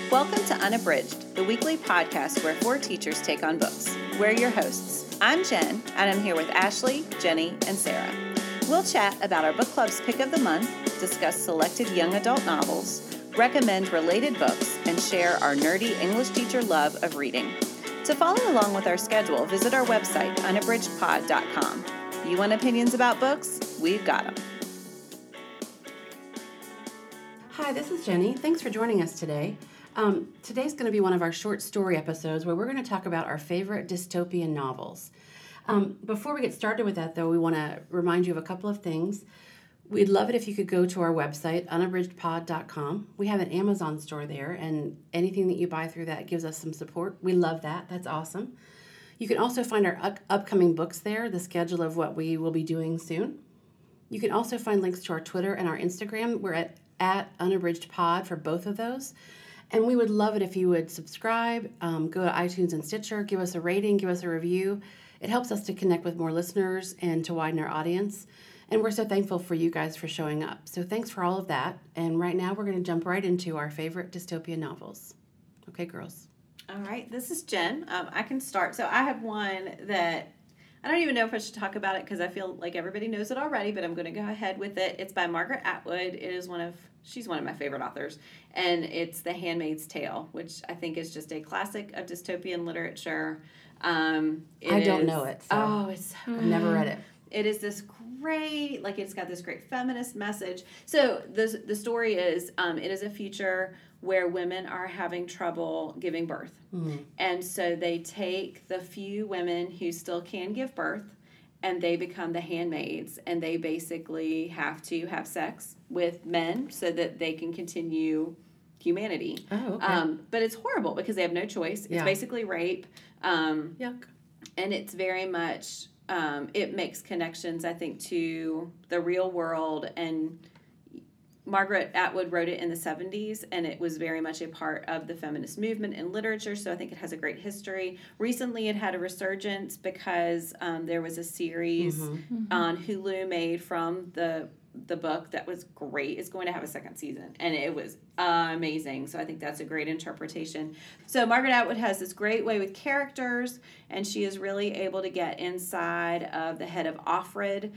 Welcome to Unabridged, the weekly podcast where four teachers take on books. We're your hosts. I'm Jen, and I'm here with Ashley, Jenny, and Sarah. We'll chat about our book club's pick of the month, discuss selected young adult novels, recommend related books, and share our nerdy English teacher love of reading. To follow along with our schedule, visit our website, unabridgedpod.com. You want opinions about books? We've got them. Hi, this is Jenny. Thanks for joining us today. Today's going to be one of our short story episodes where we're going to talk about our favorite dystopian novels. Before we get started with that, though, we want to remind you of a couple of things. We'd love it if you could go to our website, unabridgedpod.com. We have an Amazon store there, and anything that you buy through that gives us some support. We love that. That's awesome. You can also find our upcoming books there, the schedule of what we will be doing soon. You can also find links to our Twitter and our Instagram. We're at unabridgedpod for both of those. And we would love it if you would subscribe, go to iTunes and Stitcher, give us a rating, give us a review. It helps us to connect with more listeners and to widen our audience. And we're so thankful for you guys for showing up. So thanks for all of that. And right now we're going to jump right into our favorite dystopian novels. Okay, girls. All right, this is Jen. I can start. So I have one that I don't even know if I should talk about it because I feel like everybody knows it already, but I'm going to go ahead with it. It's by Margaret Atwood. She's one of my favorite authors, and it's The Handmaid's Tale, which I think is just a classic of dystopian literature. I don't know it. So I've never read it. It is this great, it's got this great feminist message. So the story is, it is a future where women are having trouble giving birth. Mm-hmm. And so they take the few women who still can give birth, and they become the handmaids, and they basically have to have sex with men so that they can continue humanity. Oh, okay. But it's horrible because they have no choice. It's basically rape. Yuck. And it's very much, it makes connections, I think, to the real world. And Margaret Atwood wrote it in the 70s, and it was very much a part of the feminist movement in literature, so I think it has a great history. Recently, it had a resurgence because there was a series on Hulu made from the book that was great. It's going to have a second season, and it was amazing, so I think that's a great interpretation. So Margaret Atwood has this great way with characters, and she is really able to get inside of the head of Offred,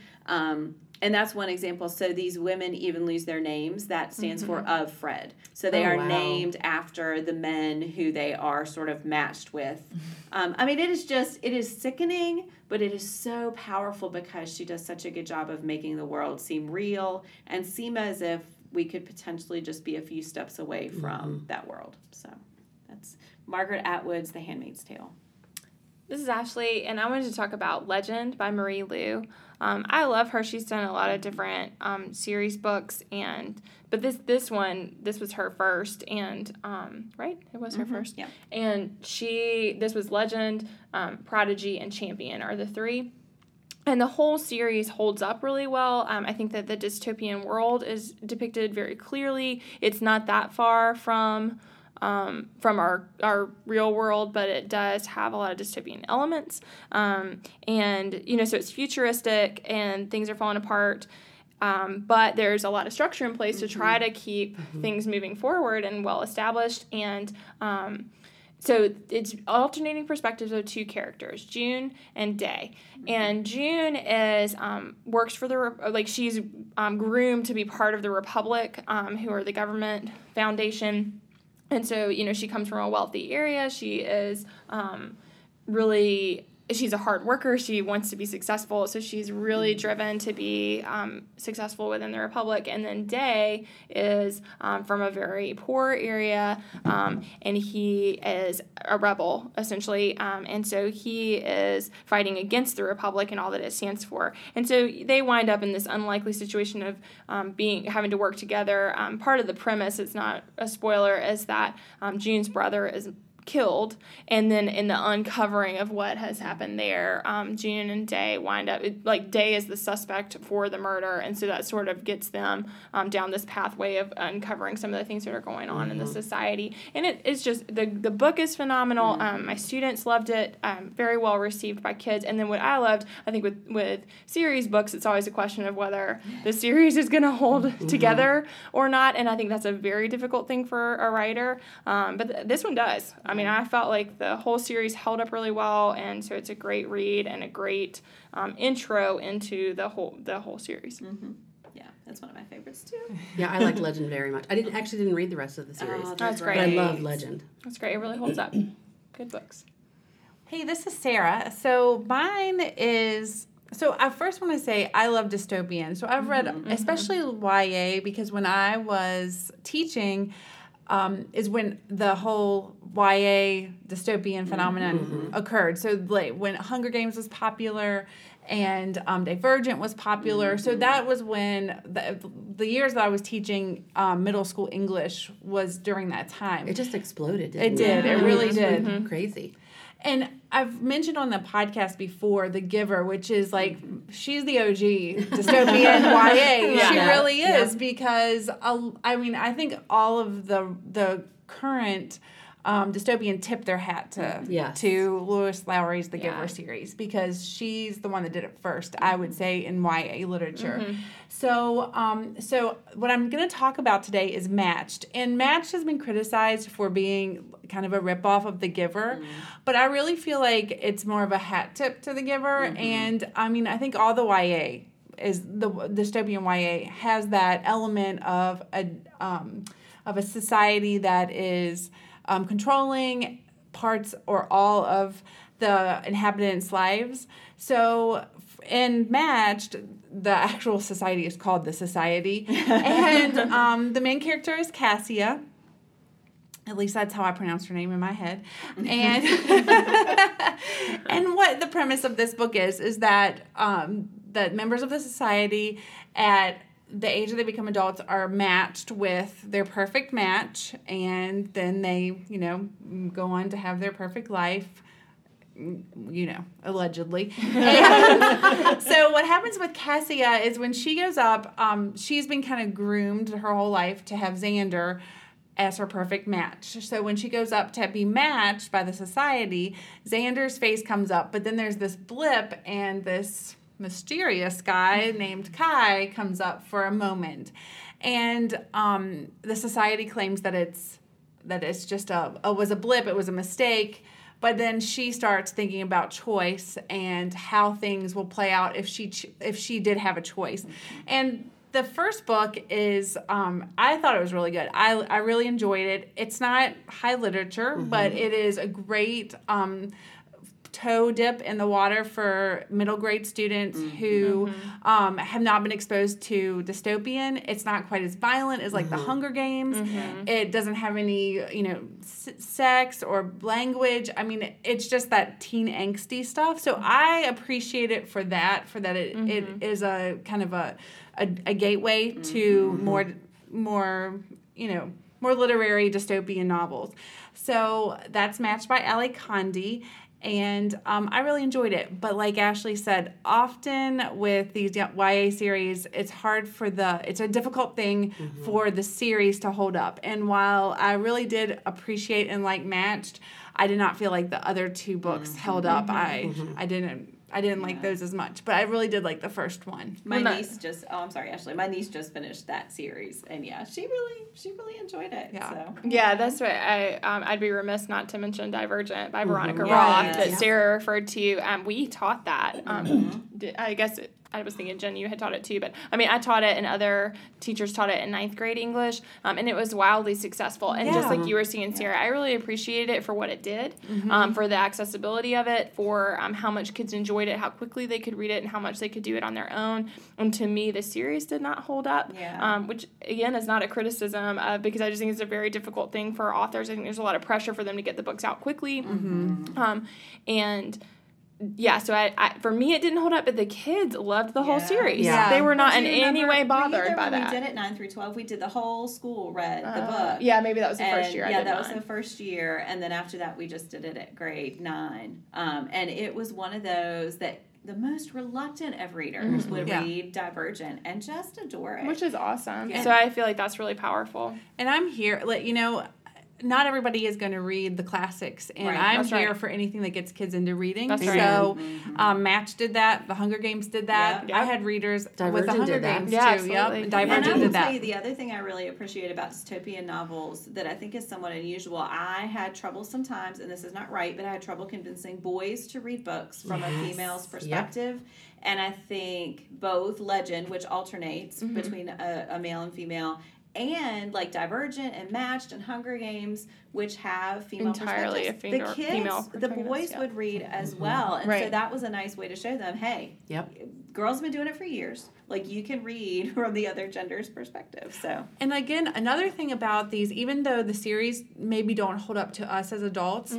and that's one example. So these women even lose their names. That stands for of Fred. So they are named after the men who they are sort of matched with. It is sickening, but it is so powerful because she does such a good job of making the world seem real and seem as if we could potentially just be a few steps away from that world. So that's Margaret Atwood's The Handmaid's Tale. This is Ashley, and I wanted to talk about Legend by Marie Lu. I love her. She's done a lot of different series books, but this was her first, and right? It was her first. Yeah. And this was Legend, Prodigy, and Champion are the three. And the whole series holds up really well. I think that the dystopian world is depicted very clearly. It's not that far from our real world, but it does have a lot of dystopian elements. So it's futuristic and things are falling apart. But there's a lot of structure in place to try to keep things moving forward and well established. And so it's alternating perspectives of two characters, June and Day. And June is works for she's groomed to be part of the Republic, who are the government foundation. And so, she comes from a wealthy area. She is she's a hard worker. She wants to be successful. So she's really driven to be successful within the Republic. And then Day is from a very poor area, and he is a rebel, essentially. And so he is fighting against the Republic and all that it stands for. And so they wind up in this unlikely situation of having to work together. Part of the premise, it's not a spoiler, is that June's brother is killed, and then in the uncovering of what has happened there, June and Day wind up, Day is the suspect for the murder, and so that sort of gets them down this pathway of uncovering some of the things that are going on in the society. And it's just, the book is phenomenal. My students loved it, very well received by kids. And then what I loved, I think with series books, it's always a question of whether the series is going to hold together or not, and I think that's a very difficult thing for a writer, but this one does. I mean, I felt like the whole series held up really well, and so it's a great read and a great intro into the whole series. Yeah, that's one of my favorites too. Yeah, I like Legend very much. I didn't read the rest of the series. Oh, that's great. But I love Legend. That's great. It really holds up. Good books. Hey, this is Sarah. So mine is... So I first want to say I love dystopian. So I've read especially YA, because when I was teaching is when the whole YA dystopian phenomenon occurred. So like when Hunger Games was popular and Divergent was popular. So that was when the years that I was teaching middle school English was during that time. It just exploded, It didn't did. It really did. Crazy. And I've mentioned on the podcast before The Giver, which is like, she's the OG dystopian YA. She really is, because, I think all of the current dystopian tip their hat to Lois Lowry's The Giver series, because she's the one that did it first, I would say, in YA literature. So what I'm going to talk about today is Matched. And Matched has been criticized for being kind of a ripoff of The Giver, but I really feel like it's more of a hat tip to The Giver. And I think all the YA is the dystopian YA has that element of a society that is controlling parts or all of the inhabitants' lives. So in Matched, the actual society is called The Society. And the main character is Cassia. At least that's how I pronounce her name in my head. And and what the premise of this book is that the members of the society at the age that they become adults are matched with their perfect match, and then they, go on to have their perfect life, allegedly. And so what happens with Cassia is when she goes up, she's been kind of groomed her whole life to have Xander as her perfect match. So when she goes up to be matched by the society, Xander's face comes up, but then there's this blip, and this mysterious guy named Kai comes up for a moment, and the society claims that it's just was a blip, it was a mistake. But then she starts thinking about choice and how things will play out if she did have a choice. And the first book is, I thought it was really good. I really enjoyed it. It's not high literature, but it is a great toe dip in the water for middle grade students who have not been exposed to dystopian. It's not quite as violent as like the Hunger Games. It doesn't have any, sex or language. It's just that teen angsty stuff. So I appreciate it for that it is a kind of a gateway to more literary dystopian novels. So that's Matched by Ali Condi. And I really enjoyed it. But like Ashley said, often with these YA series, it's a difficult thing for the series to hold up. And while I really did appreciate and like Matched, I did not feel like the other two books held up. I didn't like those as much, but I really did like the first one. My niece just finished that series, and she really enjoyed it. Yeah, so. Yeah, that's right. I'd be remiss not to mention Divergent by Veronica Roth that Sarah referred to. We taught that. I guess I was thinking, Jen, you had taught it too, but I taught it, and other teachers taught it in 9th grade English, and it was wildly successful. And just like you were saying, Sarah, I really appreciated it for what it did, for the accessibility of it, for how much kids enjoyed it, how quickly they could read it, and how much they could do it on their own. And to me, the series did not hold up, which, again, is not a criticism, because I just think it's a very difficult thing for authors. I think there's a lot of pressure for them to get the books out quickly, and yeah, so I for me it didn't hold up, but the kids loved the whole Yeah. series. Yeah. They were not Do in you any remember- way were you bothered there by when that. We did it 9 through 12. We did the whole school read the book. Yeah, maybe that was the first And, year I yeah, did that was mine. the first year, and then after that, we just did it at grade 9. And it was one of those that the most reluctant of readers would Yeah. read Divergent and just adore it. Which is awesome. Yeah. So I feel like that's really powerful. And I'm here, not everybody is going to read the classics, and Right, I'm that's here right. for anything that gets kids into reading. That's right. So, Match did that. The Hunger Games did that. Yeah. I had readers with the Divergent Hunger did that. Games Yeah, too. absolutely. Yep, And And Divergent I will did tell that. you the other thing I really appreciate about dystopian novels that I think is somewhat unusual. I had trouble sometimes, and this is not right, but I had trouble convincing boys to read books from a Yes. female's Yep. perspective. And I think both Legend, which alternates between a male and female, and like Divergent and Matched and Hunger Games, which have female Entirely perspectives. a The kids, female the protagonist, boys yeah. would read as well, and so Right. that was a nice way to show them, hey, Yep. girls have been doing it for years. Like you can read from the other gender's perspective. So And again, another thing about these, even though the series maybe don't hold up to us as adults,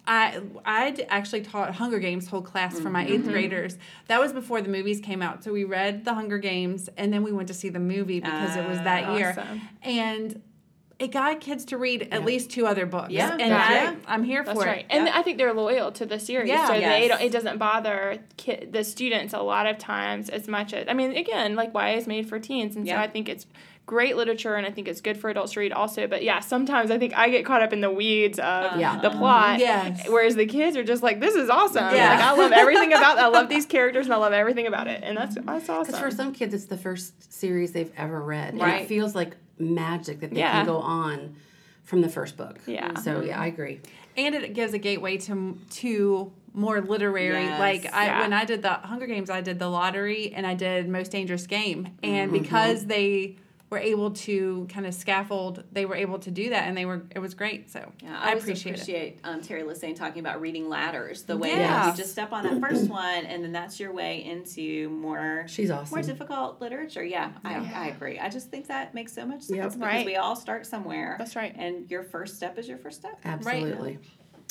I actually taught Hunger Games whole class for my 8th graders. That was before the movies came out. So we read the Hunger Games, and then we went to see the movie because it was that year. Awesome. And it got kids to read at least 2 other books. Yeah, and yeah. I'm here That's for right. it. And Yep. I think they're loyal to the series. Yeah. So Yes. it doesn't bother the students a lot of times as much as, I mean, again, like YA is made for teens. And so Yeah. I think it's great literature and I think it's good for adults to read also. But yeah, sometimes I think I get caught up in the weeds of Yeah. the plot. Yes. Whereas the kids are just like, this is awesome. Yeah. Like, I love everything about it. I love these characters and I love everything about it. And that's awesome. Because for some kids, it's the first series they've ever read. And Right. it feels like magic that they Yeah. can go on from the first book. Yeah. So, yeah, I agree. And it gives a gateway to more literary. Yes. Like Yeah. when I did the Hunger Games, I did the lottery and I did Most Dangerous Game. And Mm-hmm. because they were able to kind of scaffold, they were able to do that, and it was great. So yeah, I always appreciate it. Terry Lassane talking about reading ladders. The way Yeah. that you just step on that first one, and then that's your way into more She's awesome. more difficult literature. Yeah, I agree. I just think that makes so much sense Yep. because Right. we all start somewhere. That's right. And your first step is your first step. Absolutely.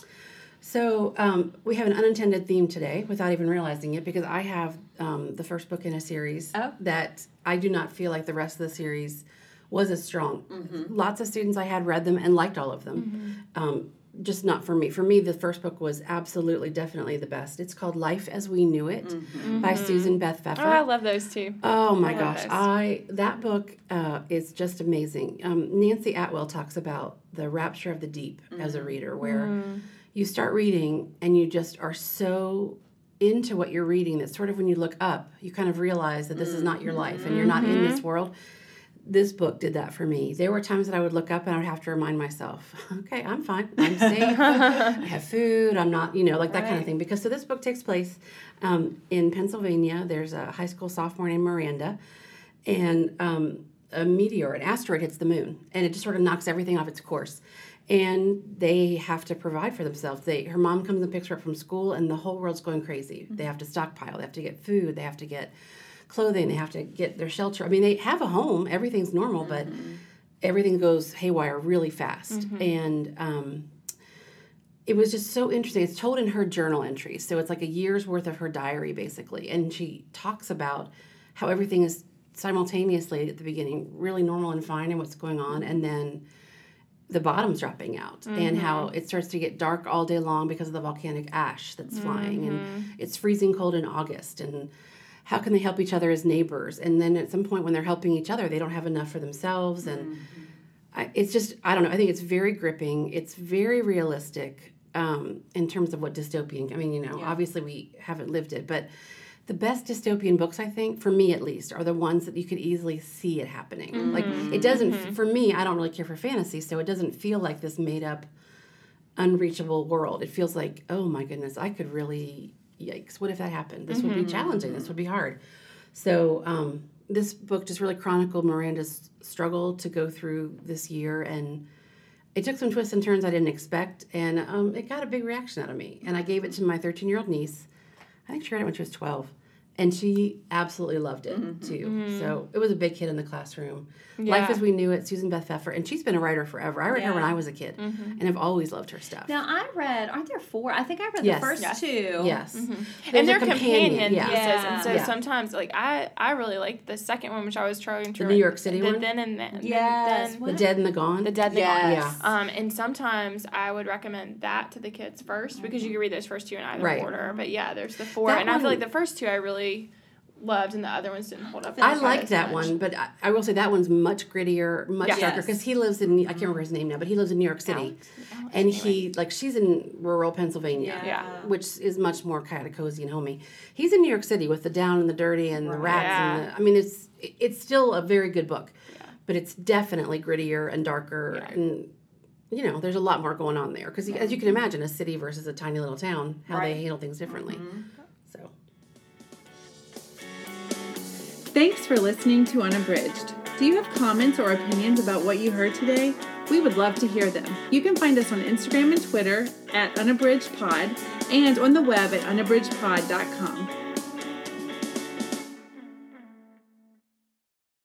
So we have an unintended theme today without even realizing it because I have the first book in a series that I do not feel like the rest of the series was as strong. Lots of students I had read them and liked all of them. Just not for me. For me, the first book was absolutely, definitely the best. It's called Life as We Knew It by Susan Beth Pfeffer. Oh, I love those too. Oh my I love gosh, those. that book is just amazing. Nancy Atwell talks about the rapture of the deep as a reader, where you start reading and you just are so into what you're reading that sort of when you look up, you kind of realize that this is not your life and you're not in this world. This book did that for me. There were times that I would look up and I would have to remind myself, okay, I'm fine. I'm safe. I have food. I'm not, like that kind of Right. thing. Because so this book takes place in Pennsylvania. There's a high school sophomore named Miranda, and a meteor, an asteroid hits the moon, and it just sort of knocks everything off its course. And they have to provide for themselves. Her mom comes and picks her up from school, and the whole world's going crazy. They have to stockpile. They have to get food. They have to get clothing. They have to get their shelter. I mean, they have a home. Everything's normal, but everything goes haywire really fast. And it was just so interesting. It's told in her journal entries. So it's like a year's worth of her diary, basically. And she talks about how everything is simultaneously at the beginning really normal and fine and what's going on. And then the bottom's dropping out and how it starts to get dark all day long because of the volcanic ash that's flying. And it's freezing cold in August. And how can they help each other as neighbors? And then at some point when they're helping each other, they don't have enough for themselves. And it's just, I don't know, I think it's very gripping. It's very realistic in terms of what dystopian, I mean, obviously we haven't lived it, but the best dystopian books, I think, for me at least, are the ones that you could easily see it happening. Like, it doesn't, for me, I don't really care for fantasy, so it doesn't feel like this made up, unreachable world. It feels like, oh my goodness, I could really, yikes, what if that happened? This would be challenging. This would be hard. So this book just really chronicled Miranda's struggle to go through this year, and it took some twists and turns I didn't expect, and it got a big reaction out of me. And I gave it to my 13-year-old niece. I think she read it when she was 12. And she absolutely loved it, too. So it was a big hit in the classroom. Life as We Knew It, Susan Beth Pfeffer. And she's been a writer forever. I read her when I was a kid. And have always loved her stuff. Now, aren't there 4? I think I read Yes. the first Yes. 2. Yes. And they're a companion Yeah. pieces. And so Yeah. sometimes, like, I really liked the second one, which I was trying to The New York City the one? Then and then. Yes. Then, The Dead and the Gone. The Dead and the Gone. Yes. And sometimes I would recommend that to the kids first because you can read those first 2 in either Right. order. But yeah, there's the 4. That And I feel one- like the first 2 I really loved and the other ones didn't hold up. I quite like as that much. one, but I will say that one's much grittier, much Yes. darker, because he lives in, I can't remember his name now, but he lives in New York City. Alex, And anyway. he, like, she's in rural Pennsylvania, Yeah. which is much more kind of cozy and homey. He's in New York City with the down and the dirty and the rats. Yeah. And I mean, it's still a very good book, but it's definitely grittier and darker. Yeah. And, you know, there's a lot more going on there. Because as you can imagine, a city versus a tiny little town, how they handle things differently. So. Thanks for listening to Unabridged. Do you have comments or opinions about what you heard today? We would love to hear them. You can find us on Instagram and Twitter at unabridgedpod and on the web at unabridgedpod.com.